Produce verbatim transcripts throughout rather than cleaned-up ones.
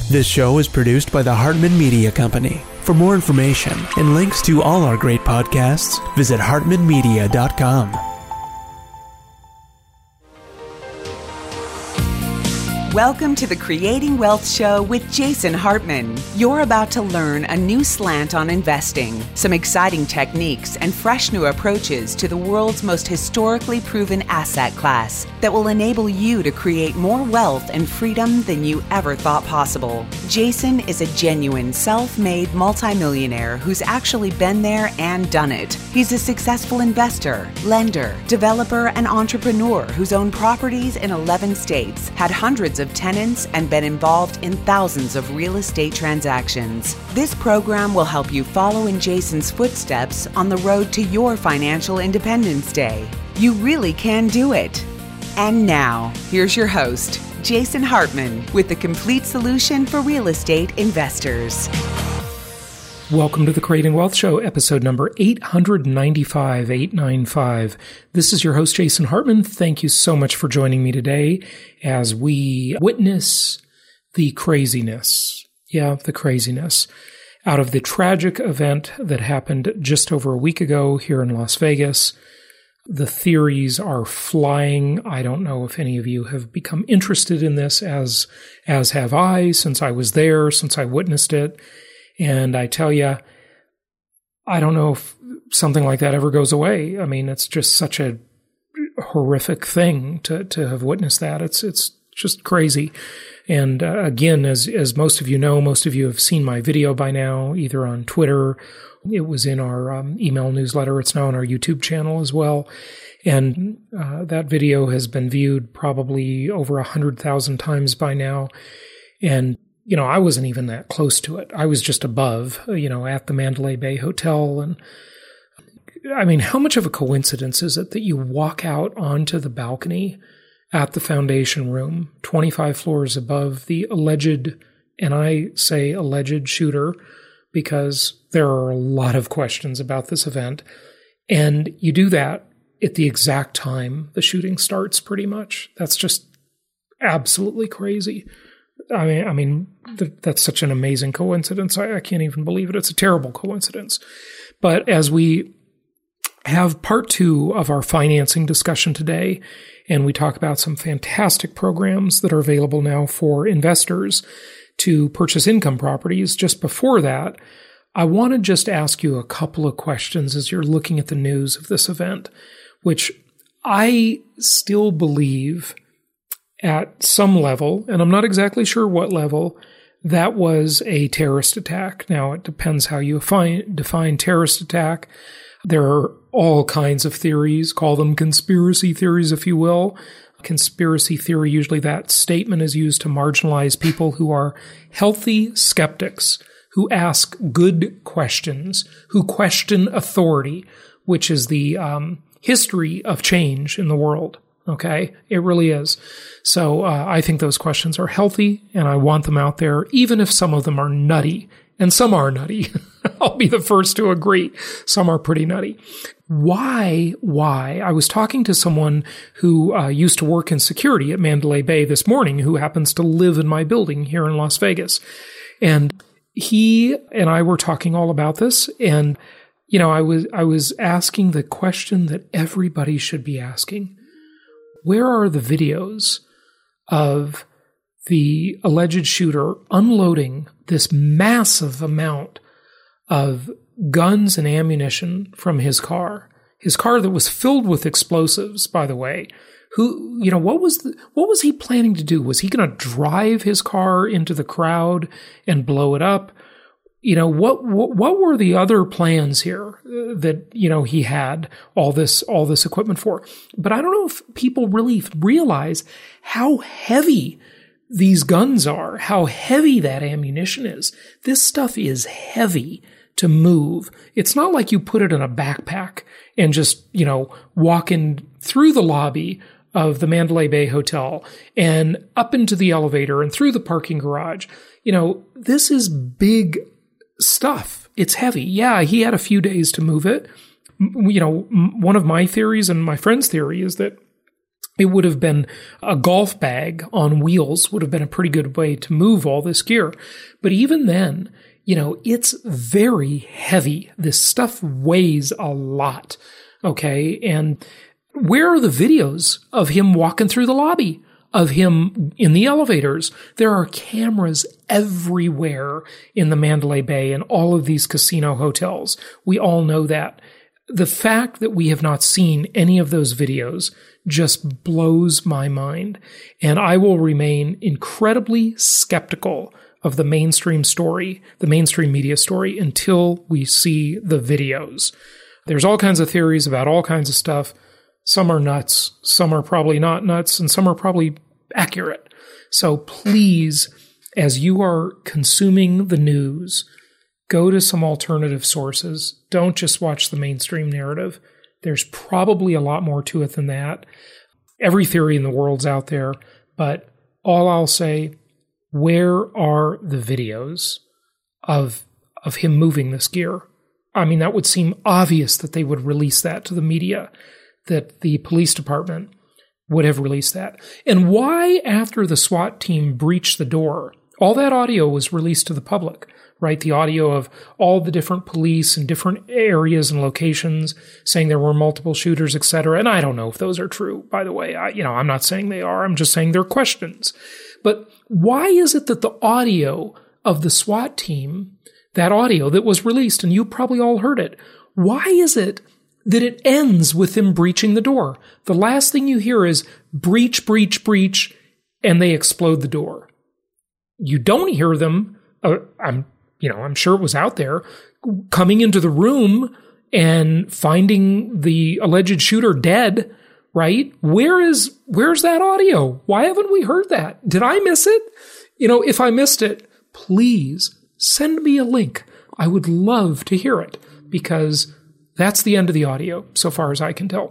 This show is produced by the Hartman Media Company. For more information and links to all our great podcasts, visit hartman media dot com. Welcome to the Creating Wealth Show with Jason Hartman. You're about to learn a new slant on investing, some exciting techniques, and fresh new approaches to the world's most historically proven asset class that will enable you to create more wealth and freedom than you ever thought possible. Jason is a genuine self-made multimillionaire who's actually been there and done it. He's a successful investor, lender, developer, and entrepreneur who's owned properties in eleven states, had hundreds of of tenants, and been involved in thousands of real estate transactions. This program will help you follow in Jason's footsteps on the road to your financial independence day. You really can do it. And now, here's your host, Jason Hartman, with the complete solution for real estate investors. Welcome to the Creating Wealth Show, episode number eight ninety-five, eight ninety-five. This is your host, Jason Hartman. Thank you so much for joining me today as we witness the craziness. Yeah, the craziness out of the tragic event that happened just over a week ago here in Las Vegas. The theories are flying. I don't know if any of you have become interested in this as, as have I, since I was there, since I witnessed it. And I tell you, I don't know if something like that ever goes away. I mean, it's just such a horrific thing to, to have witnessed that. It's it's just crazy. And uh, again, as as most of you know, most of you have seen my video by now, either on Twitter. It was in our um, email newsletter. It's now on our YouTube channel as well. And uh, that video has been viewed probably over one hundred thousand times by now. And you know, I wasn't even that close to it. I was just above, you know, at the Mandalay Bay Hotel. And I mean, how much of a coincidence is it that you walk out onto the balcony at the Foundation Room, twenty-five floors above the alleged, and I say alleged shooter because there are a lot of questions about this event, and you do that at the exact time the shooting starts, pretty much. That's just absolutely crazy. I mean, I mean, th- that's such an amazing coincidence. I, I can't even believe it. It's a terrible coincidence. But as we have part two of our financing discussion today, and we talk about some fantastic programs that are available now for investors to purchase income properties, just before that, I want to just ask you a couple of questions as you're looking at the news of this event, which I still believe at some level, and I'm not exactly sure what level, that was a terrorist attack. Now, it depends how you define, define terrorist attack. There are all kinds of theories, call them conspiracy theories, if you will. Conspiracy theory, usually that statement is used to marginalize people who are healthy skeptics, who ask good questions, who question authority, which is the um, history of change in the world. Okay, it really is. So uh, I think those questions are healthy, and I want them out there, even if some of them are nutty. And some are nutty. I'll be the first to agree. Some are pretty nutty. Why, why? I was talking to someone who uh, used to work in security at Mandalay Bay this morning, who happens to live in my building here in Las Vegas. And he and I were talking all about this, and you know, I was I was asking the question that everybody should be asking. Where are the videos of the alleged shooter unloading this massive amount of guns and ammunition from his car? His car that was filled with explosives, by the way. Who, you know, what was the, what was he planning to do? Was he going to drive his car into the crowd and blow it up? You know, what, what, what were the other plans here that, you know, he had all this, all this equipment for? But I don't know if people really realize how heavy these guns are, how heavy that ammunition is. This stuff is heavy to move. It's not like you put it in a backpack and just, you know, walk in through the lobby of the Mandalay Bay Hotel and up into the elevator and through the parking garage. You know, this is big stuff. It's heavy. Yeah, he had a few days to move it. You know, one of my theories and my friend's theory is that It would have been a golf bag on wheels would have been a pretty good way to move all this gear. But even then, you know, it's very heavy. This stuff weighs a lot. Okay. And where are the videos of him walking through the lobby, of him in the elevators? There are cameras everywhere in the Mandalay Bay and all of these casino hotels. We all know that. The fact that we have not seen any of those videos just blows my mind. And I will remain incredibly skeptical of the mainstream story, the mainstream media story, until we see the videos. There's all kinds of theories about all kinds of stuff. Some are nuts, some are probably not nuts, and some are probably accurate. So please, as you are consuming the news, go to some alternative sources. Don't just watch the mainstream narrative. There's probably a lot more to it than that. Every theory in the world's out there, but all I'll say, where are the videos of of him moving this gear? I mean, that would seem obvious that they would release that to the media, that the police department would have released that. And why, after the SWAT team breached the door, all that audio was released to the public, right? The audio of all the different police in different areas and locations saying there were multiple shooters, et cetera. And I don't know if those are true, by the way. I, you know, I'm not saying they are. I'm just saying they're questions. But why is it that the audio of the SWAT team, that audio that was released, and you probably all heard it, why is it that it ends with them breaching the door? The last thing you hear is breach, breach, breach, and they explode the door. You don't hear them, uh, I'm, you know, I'm sure it was out there, coming into the room and finding the alleged shooter dead, right? Where is, where's that audio? Why haven't we heard that? Did I miss it? You know, if I missed it, please send me a link. I would love to hear it, because that's the end of the audio, so far as I can tell.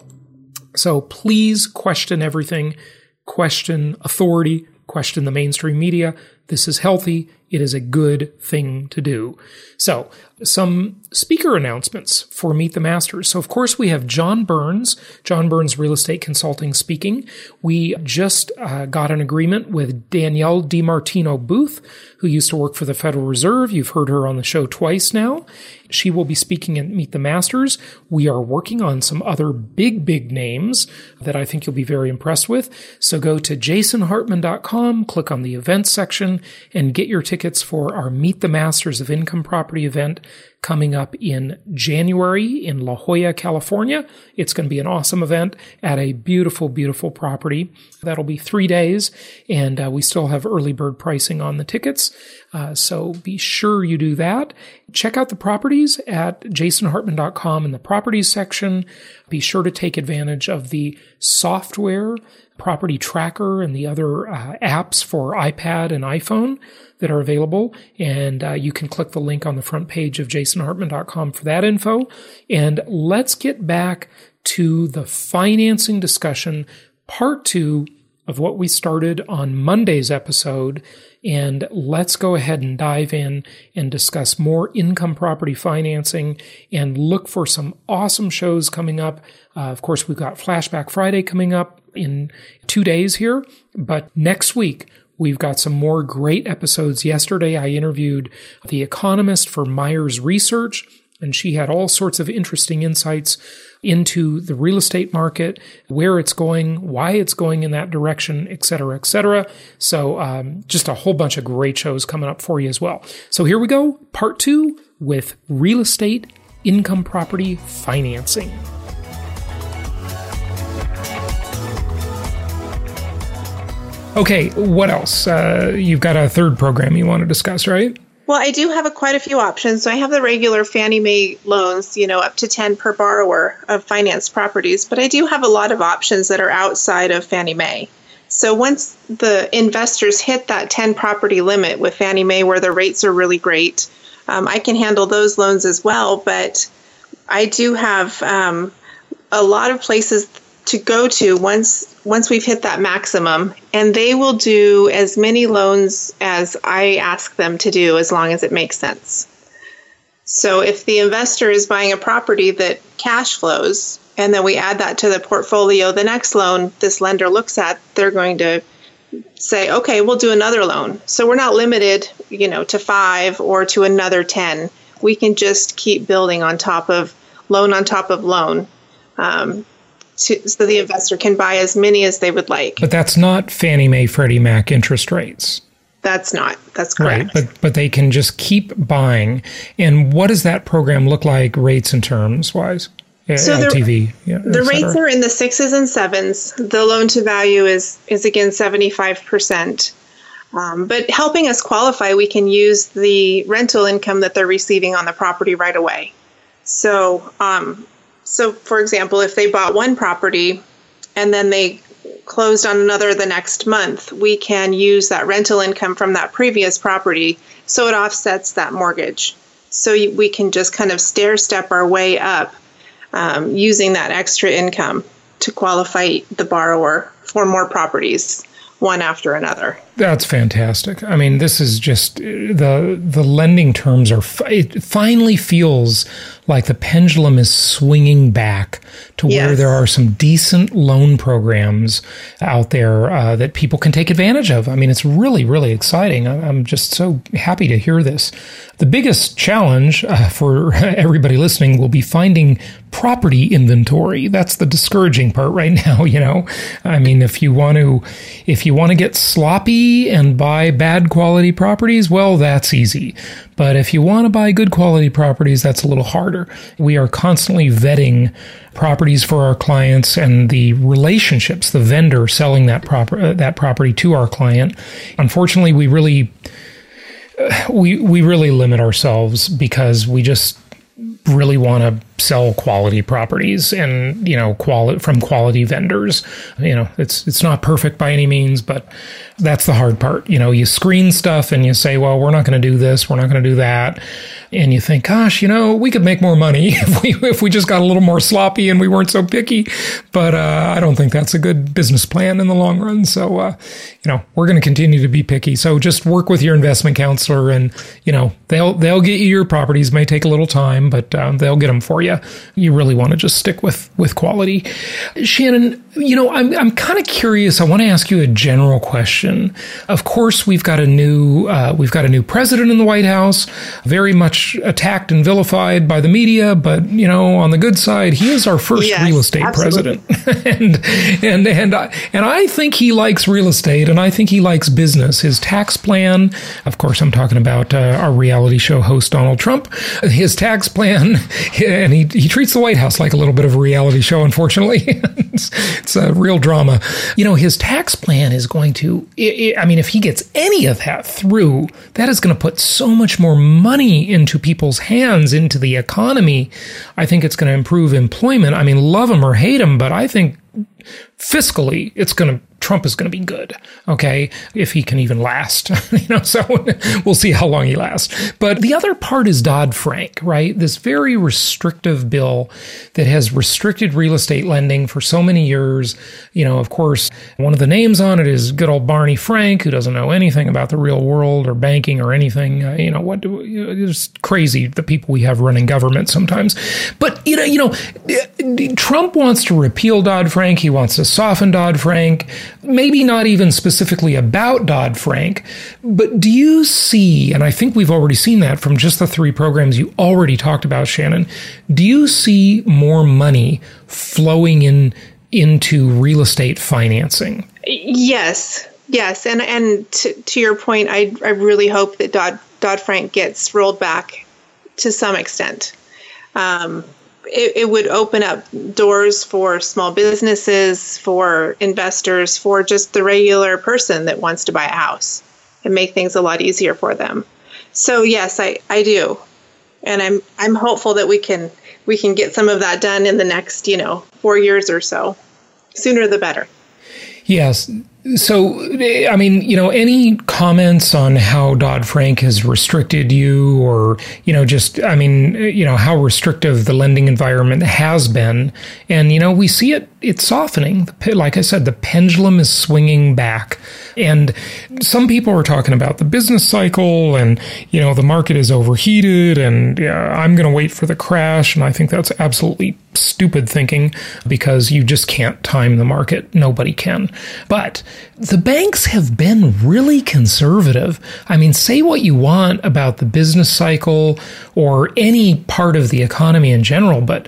So please question everything, question authority, question the mainstream media. This is healthy. It is a good thing to do. So, some speaker announcements for Meet the Masters. So, of course, we have John Burns, John Burns Real Estate Consulting speaking. We just uh, got an agreement with Danielle DiMartino Booth, who used to work for the Federal Reserve. You've heard her on the show twice now. She will be speaking at Meet the Masters. We are working on some other big, big names that I think you'll be very impressed with. So go to jason hartman dot com, click on the events section, and get your tickets for our Meet the Masters of Income Property event coming up in January in La Jolla, California. It's going to be an awesome event at a beautiful, beautiful property. That'll be three days, and uh, we still have early bird pricing on the tickets. Uh, so be sure you do that. Check out the properties at jason hartman dot com in the properties section. Be sure to take advantage of the software, Property Tracker, and the other uh, apps for iPad and iPhone that are available. And uh, you can click the link on the front page of jason hartman dot com for that info. And let's get back to the financing discussion, part two of what we started on Monday's episode. And let's go ahead and dive in and discuss more income property financing and look for some awesome shows coming up. Uh, of course, we've got Flashback Friday coming up in two days here, but next week, we've got some more great episodes. Yesterday, I interviewed the economist for Myers Research, and she had all sorts of interesting insights into the real estate market, where it's going, why it's going in that direction, et cetera, et cetera. So um, just a whole bunch of great shows coming up for you as well. So here we go, part two with real estate income property financing. Okay, what else? Uh, you've got a third program you want to discuss, right? Well, I do have a, quite a few options. So I have the regular Fannie Mae loans, you know, up to ten per borrower of financed properties, but I do have a lot of options that are outside of Fannie Mae. So once the investors hit that ten property limit with Fannie Mae, where the rates are really great, um, I can handle those loans as well. But I do have um, a lot of places to go to once once we've hit that maximum, and they will do as many loans as I ask them to do, as long as it makes sense. So if the investor is buying a property that cash flows, and then we add that to the portfolio, the next loan this lender looks at, they're going to say, okay, we'll do another loan. So we're not limited, you know, to five or to another ten. We can just keep building on top of loan on top of loan, um, to, so the investor can buy as many as they would like. But that's not Fannie Mae, Freddie Mac interest rates. That's not. That's correct. Right, but but they can just keep buying. And what does that program look like, rates and terms wise? So L T V, the, yeah, the rates are in the sixes and sevens. The loan to value is is again seventy-five percent. Um, but helping us qualify, we can use the rental income that they're receiving on the property right away. So, um, so for example, if they bought one property and then they closed on another the next month, we can use that rental income from that previous property so it offsets that mortgage. So we can just kind of stair step our way up, um, using that extra income to qualify the borrower for more properties, one after another. That's fantastic. I mean, this is just the the lending terms are. It finally feels like the pendulum is swinging back to Yes. where there are some decent loan programs out there uh, that people can take advantage of. I mean, it's really, really exciting. I- I'm just so happy to hear this. The biggest challenge uh, for everybody listening will be finding property inventory. That's the discouraging part right now. You know, I mean, if you want to, if you want to get sloppy and buy bad quality properties, well, that's easy. But if you want to buy good quality properties, that's a little harder. We are constantly vetting properties for our clients and the relationships, the vendor selling that proper uh, that property to our client. Unfortunately, we really uh, we we really limit ourselves because we just really want to sell quality properties and, you know, quality from quality vendors. You know, it's it's not perfect by any means, but that's the hard part. You know, you screen stuff and you say, well, we're not going to do this, we're not going to do that. And you think, gosh, you know, we could make more money if we if we just got a little more sloppy and we weren't so picky. But uh, I don't think that's a good business plan in the long run. So, uh, you know, we're going to continue to be picky. So just work with your investment counselor and, you know, they'll they'll get you your properties. May take a little time, but um, they'll get them for you. You really want to just stick with with quality. Shannon, you know, I'm I'm kind of curious. I want to ask you a general question. Of course, we've got a new uh, we've got a new president in the White House, very much attacked and vilified by the media, but you know, on the good side, he is our first Yes, real estate absolutely. president, and and and I, and I think he likes real estate, and I think he likes business. His tax plan, of course, I'm talking about uh, our reality show host Donald Trump. His tax plan, and he he treats the White House like a little bit of a reality show. Unfortunately, it's, it's a real drama. You know, his tax plan is going to. I I mean, if he gets any of that through, that is going to put so much more money into people's hands, into the economy. I think it's going to improve employment. I mean, love him or hate him, but I think fiscally, it's going to. Trump is going to be good, okay, if he can even last, you know, so we'll see how long he lasts. But the other part is Dodd-Frank, right? This very restrictive bill that has restricted real estate lending for so many years. You know, of course, one of the names on it is good old Barney Frank, who doesn't know anything about the real world or banking or anything. Uh, you know, what do it's crazy, the people we have running government sometimes. But, you know, you know, Trump wants to repeal Dodd-Frank. He wants to soften Dodd-Frank. Maybe not even specifically about Dodd-Frank, but do you see, and I think we've already seen that from just the three programs you already talked about, Shannon, do you see more money flowing in into real estate financing? Yes, yes. And and to, to your point, I, I really hope that Dodd, Dodd-Frank gets rolled back to some extent. Um It, it would open up doors for small businesses, for investors, for just the regular person that wants to buy a house and make things a lot easier for them. So yes, I, I do. And I'm I'm hopeful that we can we can get some of that done in the next, you know, four years or so. Sooner the better. Yes. So, I mean, you know, any comments on how Dodd-Frank has restricted you or, you know, just, I mean, you know, how restrictive the lending environment has been. And, you know, we see it, it's softening. Like I said, the pendulum is swinging back And some people are talking about the business cycle and, you know, the market is overheated and yeah, I'm going to wait for the crash. And I think that's absolutely stupid thinking because you just can't time the market. Nobody can. But the banks have been really conservative. I mean, say what you want about the business cycle or any part of the economy in general, but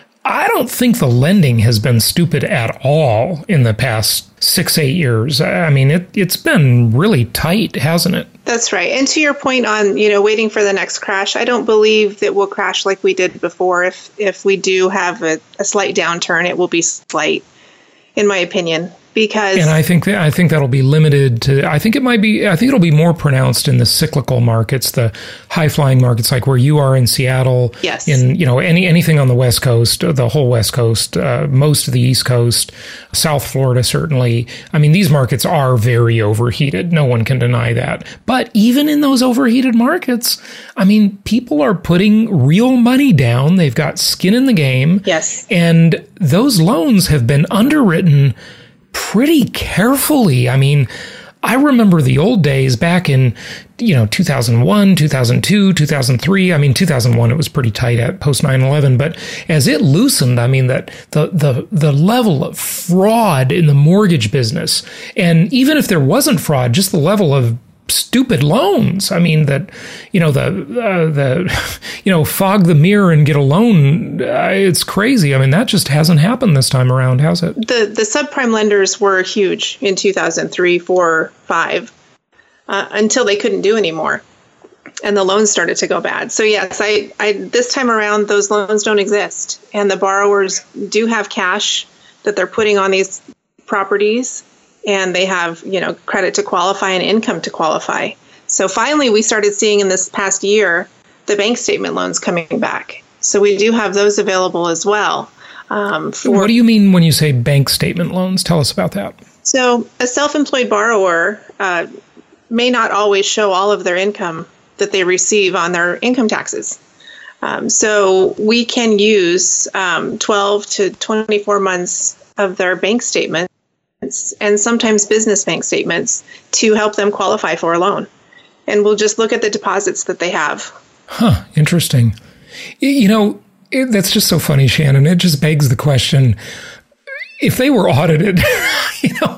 I don't think the lending has been stupid at all in the past six, eight years. I mean, it, it's been really tight, hasn't it? That's right. And to your point on, you know, waiting for the next crash, I don't believe that we'll crash like we did before. If if we do have a, a slight downturn, it will be slight, in my opinion. Because and I think that I think that'll be limited to. I think it might be. I think it'll be more pronounced in the cyclical markets, the high flying markets, like where you are in Seattle. Yes. In you know any anything on the West Coast, the whole West Coast, uh, most of the East Coast, South Florida certainly. I mean, these markets are very overheated. No one can deny that. But even in those overheated markets, I mean, people are putting real money down. They've got skin in the game. Yes. And those loans have been underwritten pretty carefully. I mean, I remember the old days back in, you know, two thousand one, two thousand two, two thousand three. I mean, two thousand one, it was pretty tight at post nine eleven. But as it loosened, I mean, that the, the, the level of fraud in the mortgage business, and even if there wasn't fraud, just the level of stupid loans. I mean, that, you know, the, uh, the, you know, fog the mirror and get a loan. Uh, it's crazy. I mean, that just hasn't happened this time around, has it? The, the subprime lenders were huge in two thousand three, four, five, uh, until they couldn't do anymore. And the loans started to go bad. So yes, I, I, this time around, those loans don't exist. And the borrowers do have cash that they're putting on these properties. And they have, you know, credit to qualify and income to qualify. So finally, we started seeing in this past year the bank statement loans coming back. So we do have those available as well. Um, for, what do you mean when you say bank statement loans? Tell us about that. So a self-employed borrower uh, may not always show all of their income that they receive on their income taxes. Um, so we can use um, twelve to twenty-four months of their bank statement and sometimes business bank statements to help them qualify for a loan. And we'll just look at the deposits that they have. Huh, interesting. You know, it, that's just so funny, Shannon. It just begs the question, if they were audited, you know,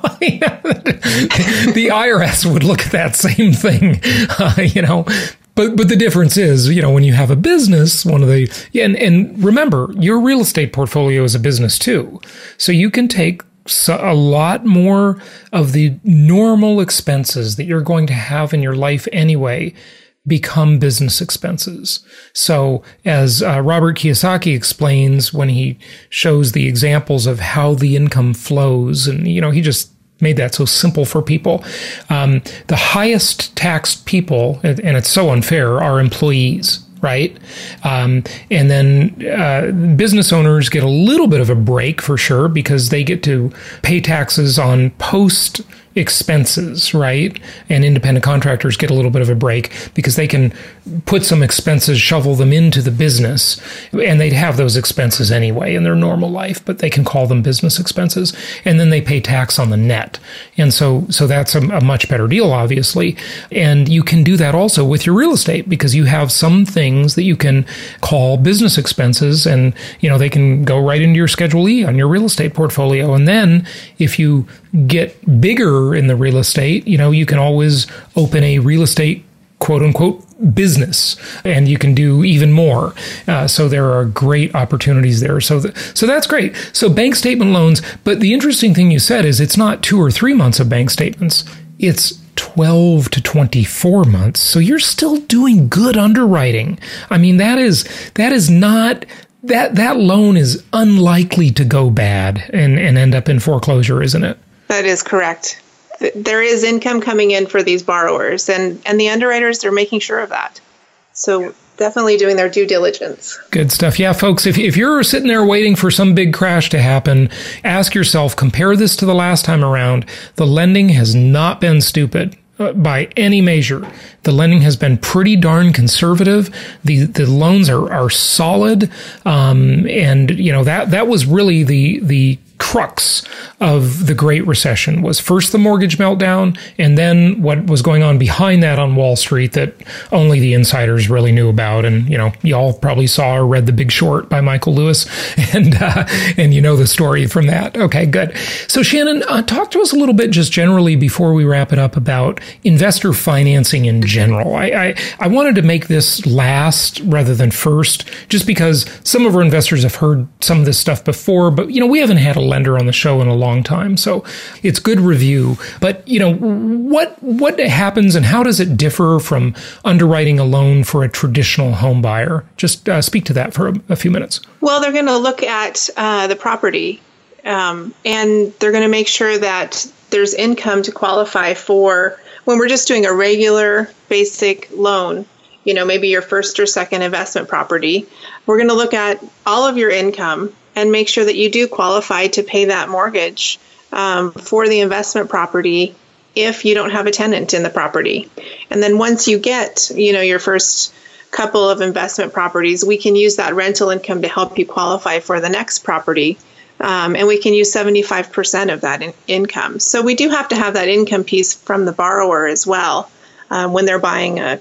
the I R S would look at that same thing, uh, you know. But but the difference is, you know, when you have a business, one of the, and, and remember, your real estate portfolio is a business too. So you can take So a lot more of the normal expenses that you're going to have in your life anyway become business expenses. So as uh, Robert Kiyosaki explains when he shows the examples of how the income flows, and, you know, he just made that so simple for people. Um, the highest taxed people, and it's so unfair, are employees. Right. Um, and then uh, business owners get a little bit of a break for sure because they get to pay taxes on post expenses, right? And independent contractors get a little bit of a break because they can put some expenses, shovel them into the business, and they'd have those expenses anyway in their normal life, but they can call them business expenses, and then they pay tax on the net. And so so that's a, a much better deal, obviously. And you can do that also with your real estate because you have some things that you can call business expenses, and, you know, they can go right into your Schedule E on your real estate portfolio. And then if you get bigger in the real estate, you know, you can always open a real estate quote unquote business, and you can do even more. Uh, so there are great opportunities there. So, th- so that's great. So bank statement loans. But the interesting thing you said is it's not two or three months of bank statements. It's twelve to twenty-four months. So you're still doing good underwriting. I mean, that is, that is not, that, that loan is unlikely to go bad and, and end up in foreclosure, isn't it? That is correct. There is income coming in for these borrowers, and, and the underwriters are making sure of that. So definitely doing their due diligence. Good stuff. Yeah, folks, if, if you're sitting there waiting for some big crash to happen, ask yourself, compare this to the last time around. The lending has not been stupid. Uh, by any measure. The lending has been pretty darn conservative. The the loans are are solid, um, and you know that that was really the the crux of the Great Recession, was first the mortgage meltdown, and then what was going on behind that on Wall Street that only the insiders really knew about. And, you know, y'all probably saw or read The Big Short by Michael Lewis, and uh, and you know the story from that. Okay, good. So Shannon, uh, talk to us a little bit just generally before we wrap it up about investor financing in general. I, I, I wanted to make this last rather than first, just because some of our investors have heard some of this stuff before, but, you know, we haven't had a lender on the show in a long time, so it's good review. But you know, what what happens and how does it differ from underwriting a loan for a traditional home buyer? Just uh, speak to that for a, a few minutes. Well, they're going to look at uh, the property, um, and they're going to make sure that there's income to qualify for. When we're just doing a regular basic loan, you know, maybe your first or second investment property, we're going to look at all of your income and make sure that you do qualify to pay that mortgage um, for the investment property if you don't have a tenant in the property. And then once you get, you know, your first couple of investment properties, we can use that rental income to help you qualify for the next property. Um, and we can use seventy-five percent of that in- income. So we do have to have that income piece from the borrower as well um, when they're buying a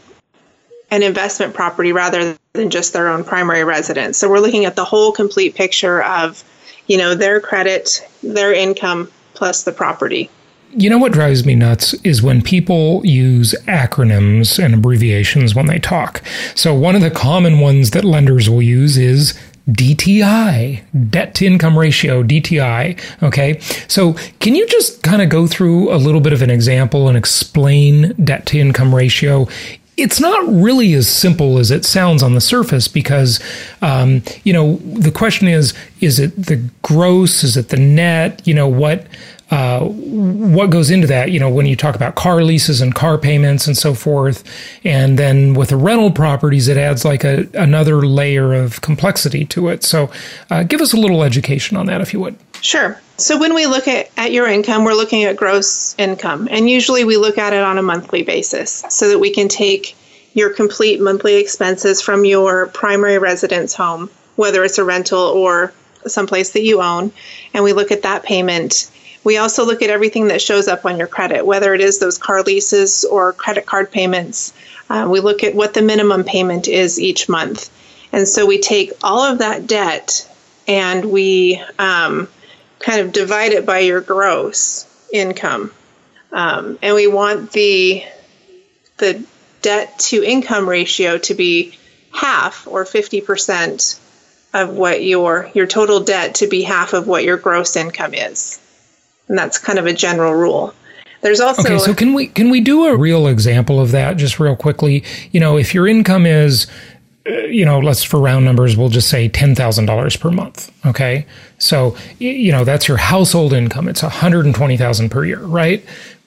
an investment property rather than just their own primary residence. So we're looking at the whole complete picture of, you know, their credit, their income, plus the property. You know what drives me nuts is when people use acronyms and abbreviations when they talk. So one of the common ones that lenders will use is D T I, debt to income ratio, D T I. Okay. So can you just kind of go through a little bit of an example and explain debt to income ratio? It's not really as simple as it sounds on the surface because, um, you know, the question is, is it the gross? Is it the net? You know, what uh, what goes into that? You know, when you talk about car leases and car payments and so forth. And then with the rental properties, it adds like a, another layer of complexity to it. So uh, give us a little education on that, if you would. Sure. So when we look at, at your income, we're looking at gross income. And usually we look at it on a monthly basis so that we can take your complete monthly expenses from your primary residence home, whether it's a rental or someplace that you own, and we look at that payment. We also look at everything that shows up on your credit, whether it is those car leases or credit card payments. Uh, we look at what the minimum payment is each month. And so we take all of that debt and we um, kind of divide it by your gross income. Um, and we want the the debt to income ratio to be half or fifty percent of what your your total debt to be half of what your gross income is. And that's kind of a general rule. There's also Okay, so can we can we do a real example of that just real quickly? You know, if your income is uh, you know, let's for round numbers, we'll just say ten thousand dollars per month, okay? So, you know, that's your household income. It's one hundred twenty thousand dollars per year, right?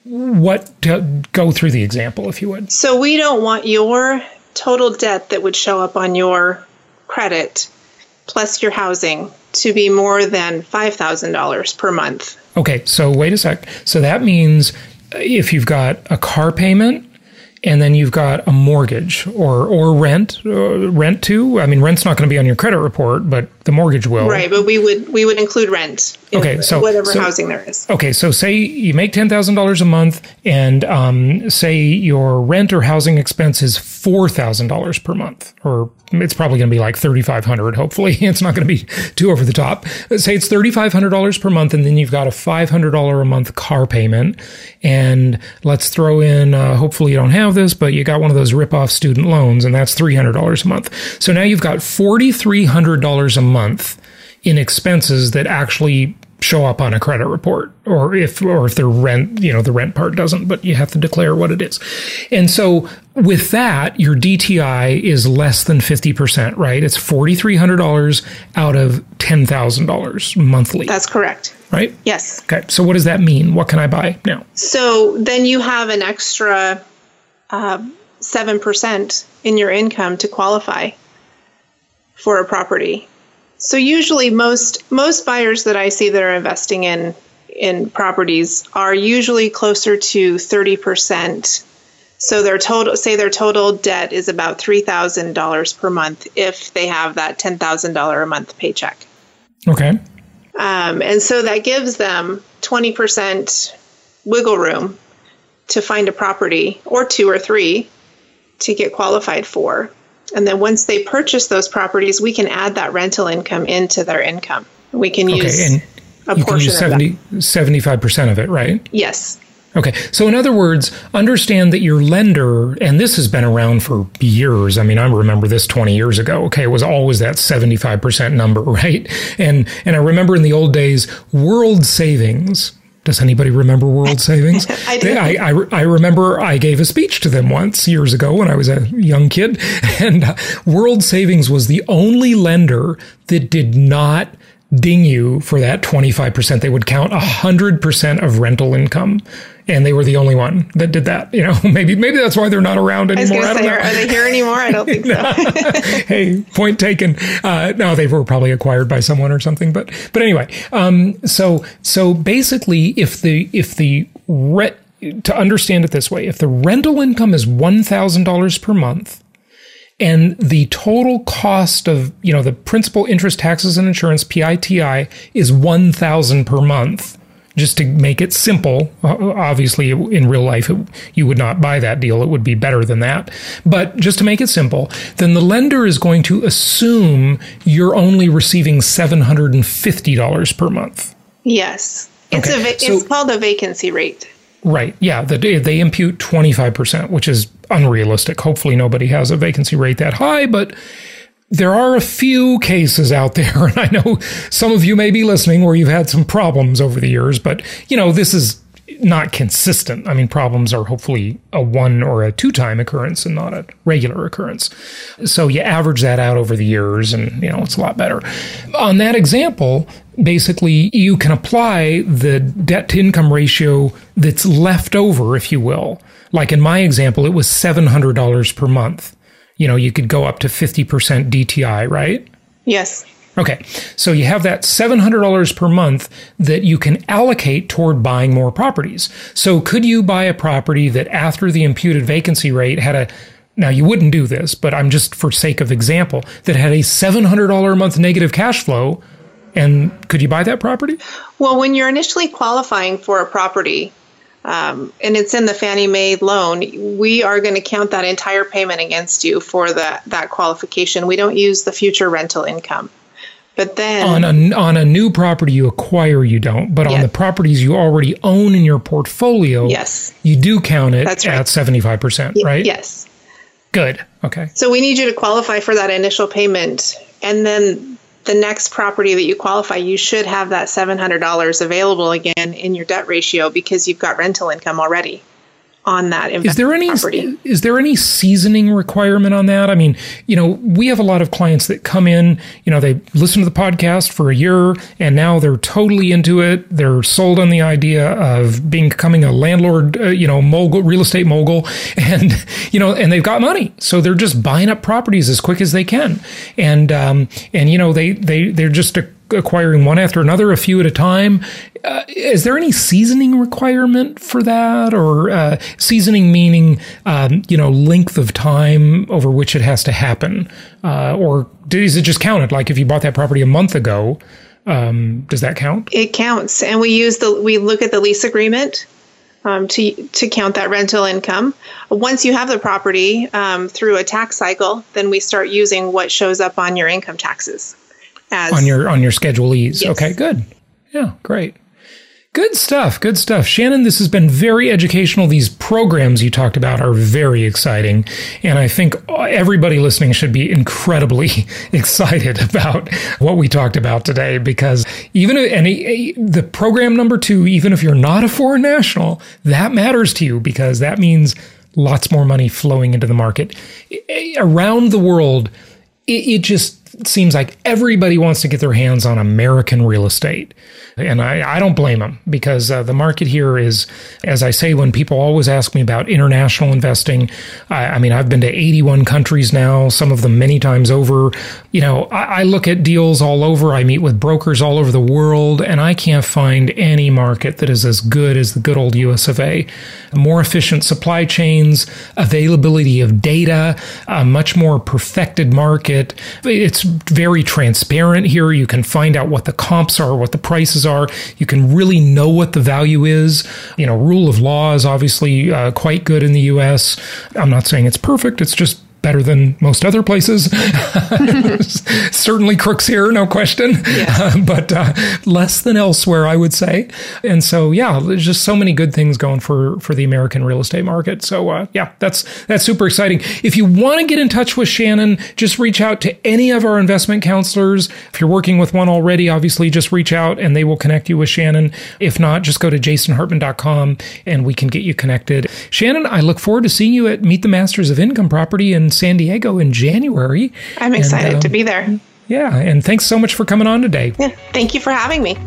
What to, go through the example if you would. So we don't want your total debt that would show up on your credit plus your housing to be more than five thousand dollars per month. Okay, so wait a sec. So that means if you've got a car payment and then you've got a mortgage or or rent, uh, rent too. I mean, rent's not going to be on your credit report, but the mortgage will. Right, but we would we would include rent in okay, so, whatever so, housing there is. Okay, so say you make ten thousand dollars a month and um, say your rent or housing expense is four thousand dollars per month, or it's probably going to be like thirty-five hundred dollars, hopefully. It's not going to be too over the top. Say it's thirty-five hundred dollars per month, and then you've got a five hundred dollars a month car payment. And let's throw in, uh, hopefully you don't have this, but you got one of those rip-off student loans, and that's three hundred dollars a month. So now you've got four thousand three hundred dollars a month in expenses that actually show up on a credit report, or if or if the rent, you know, the rent part doesn't, but you have to declare what it is. And so with that, your D T I is less than fifty percent, right? It's four thousand three hundred dollars out of ten thousand dollars monthly. That's correct. Right? Yes. Okay. So what does that mean? What can I buy now? So then you have an extra uh, seven percent in your income to qualify for a property. So usually most most buyers that I see that are investing in in properties are usually closer to thirty percent So their total, say their total debt is about three thousand dollars per month if they have that ten thousand dollars a month paycheck. Okay. Um, and so that gives them twenty percent wiggle room to find a property or two or three to get qualified for. And then once they purchase those properties, we can add that rental income into their income. We can use okay, and a you portion can use seventy, of that. seventy-five percent of it, right? Yes. Okay. So in other words, understand that your lender, and this has been around for years. I mean, I remember this twenty years ago. Okay. It was always that seventy-five percent number, right? And, and I remember in the old days, World Savings. Does anybody remember World Savings? I do. I, I, I remember I gave a speech to them once years ago when I was a young kid, and uh, World Savings was the only lender that did not ding you for that twenty-five percent. They would count one hundred percent of rental income. And they were the only one that did that. You know, maybe maybe that's why they're not around anymore. I was going to say, are, are they here anymore? I don't think so. Hey, point taken. Uh, no, they were probably acquired by someone or something. But but anyway, um, so so basically, if the if the re- to understand it this way, if the rental income is one thousand dollars per month, and the total cost of, you know, the principal, interest, taxes, and insurance, P I T I, is one thousand dollars per month. Just to make it simple, obviously in real life, it, you would not buy that deal. It would be better than that. But just to make it simple, then the lender is going to assume you're only receiving seven hundred fifty dollars per month. Yes. It's, okay. a va- so, it's called a vacancy rate. Right. Yeah. The, they impute twenty-five percent, which is unrealistic. Hopefully nobody has a vacancy rate that high, but there are a few cases out there, and I know some of you may be listening where you've had some problems over the years, but, you know, this is not consistent. I mean, problems are hopefully a one or a two-time occurrence and not a regular occurrence. So you average that out over the years, and, you know, it's a lot better. On that example, basically, you can apply the debt-to-income ratio that's left over, if you will. Like in my example, it was seven hundred dollars per month. You know, you could go up to fifty percent D T I, right? Yes. Okay. So you have that seven hundred dollars per month that you can allocate toward buying more properties. So could you buy a property that after the imputed vacancy rate had a, now you wouldn't do this, but I'm just for sake of example, that had a seven hundred dollars a month negative cash flow, and could you buy that property? Well, when you're initially qualifying for a property, Um, and it's in the Fannie Mae loan, we are going to count that entire payment against you for that, that qualification. We don't use the future rental income. But then on a, on a new property you acquire, you don't. But on yes. the properties you already own in your portfolio, yes. you do count it That's right. at seventy-five percent, right? Yes. Good. Okay. So we need you to qualify for that initial payment. And then the next property that you qualify, you should have that seven hundred dollars available again in your debt ratio because you've got rental income already on that investment is there any property. Is there any seasoning requirement on that? I mean, you know, we have a lot of clients that come in, you know, they listen to the podcast for a year and now they're totally into it. They're sold on the idea of becoming a landlord, uh, you know, mogul, real estate mogul, and, you know, and they've got money. So they're just buying up properties as quick as they can. And, um, and, you know, they, they, they're just a, acquiring one after another, a few at a time. Uh, is there any seasoning requirement for that, or uh, seasoning meaning, um, you know, length of time over which it has to happen, uh, or is it just counted? Like if you bought that property a month ago, um, does that count? It counts, and we use the we look at the lease agreement um, to to count that rental income. Once you have the property um, through a tax cycle, then we start using what shows up on your income taxes. As, on your on your Schedule E's. Yes. Okay, good. Yeah, great. Good stuff. Good stuff. Shannon, this has been very educational. These programs you talked about are very exciting. And I think everybody listening should be incredibly excited about what we talked about today, because even if any, the program number two, even if you're not a foreign national, that matters to you, because that means lots more money flowing into the market. Around the world, it, it just, it seems like everybody wants to get their hands on American real estate. And I, I don't blame them, because uh, the market here is, as I say, when people always ask me about international investing, I, I mean, I've been to eighty-one countries now, some of them many times over. You know, I, I look at deals all over. I meet with brokers all over the world, and I can't find any market that is as good as the good old U S of A. More efficient supply chains, availability of data, a much more perfected market. It's very transparent here. You can find out what the comps are, what the prices are. You can really know what the value is. You know, rule of law is obviously uh, quite good in the U S. I'm not saying it's perfect. It's just better than most other places. Certainly crooks here, no question, yeah. uh, but uh, less than elsewhere, I would say. And so, yeah, there's just so many good things going for, for the American real estate market. So, uh, yeah, that's that's super exciting. If you want to get in touch with Shannon, just reach out to any of our investment counselors. If you're working with one already, obviously, just reach out and they will connect you with Shannon. If not, just go to jason hartman dot com and we can get you connected. Shannon, I look forward to seeing you at Meet the Masters of Income Property in San Diego in January. I'm excited and, um, to be there. Yeah, and thanks so much for coming on today. Yeah, thank you for having me.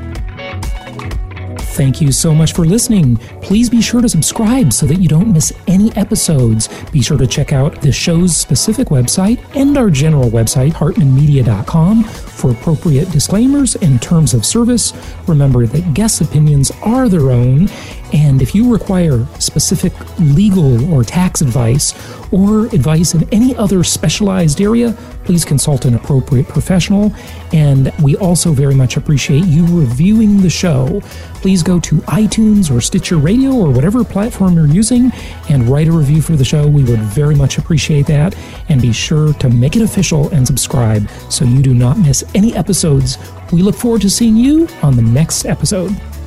Thank you so much for listening. Please be sure to subscribe so that you don't miss any episodes. Be sure to check out the show's specific website and our general website, hartman media dot com, for appropriate disclaimers and terms of service. Remember that guest opinions are their own, and if you require specific legal or tax advice or advice in any other specialized area, please consult an appropriate professional. And we also very much appreciate you reviewing the show. Please go to iTunes or Stitcher Radio or whatever platform you're using and write a review for the show. We would very much appreciate that. And be sure to make it official and subscribe so you do not miss any episodes. We look forward to seeing you on the next episode.